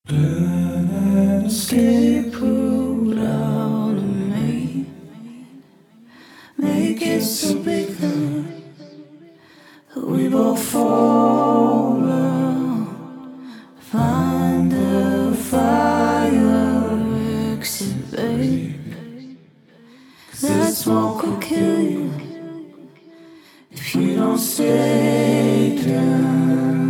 Learn an escape route out of me. Make it so big that we both fall out. Find a fire exit, babe. 'Cause that smoke will kill you if you don't stay down.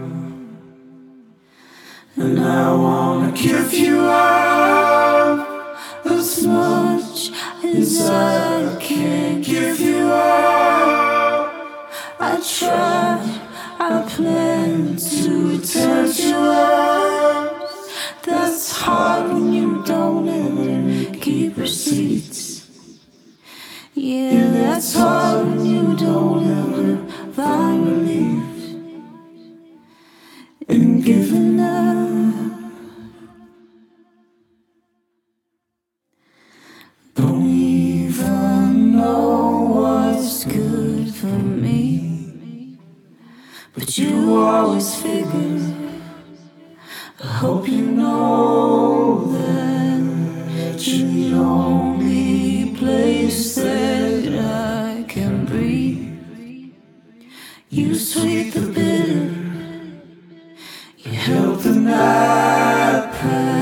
And I wanna give you up as much as I can give you up. I try, I plan to return to us. That's hard when you don't ever keep receipts. Yeah, that's hard when you don't ever find relief in giving up. Don't even know what's good for me, but you always figure. I hope you know that you're the only place that I can breathe. You sweet the bitter, you help the night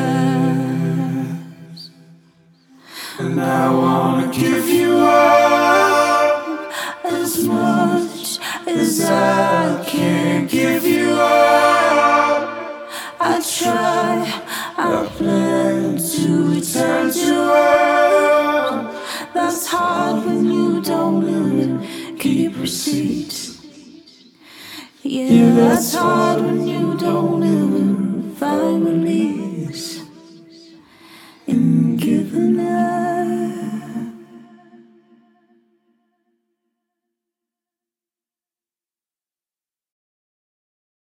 pass. And I wanna give you up as much as I can give you up. I try, I plan to return to us. That's hard when you don't even keep receipts. Yeah, that's hard when you don't even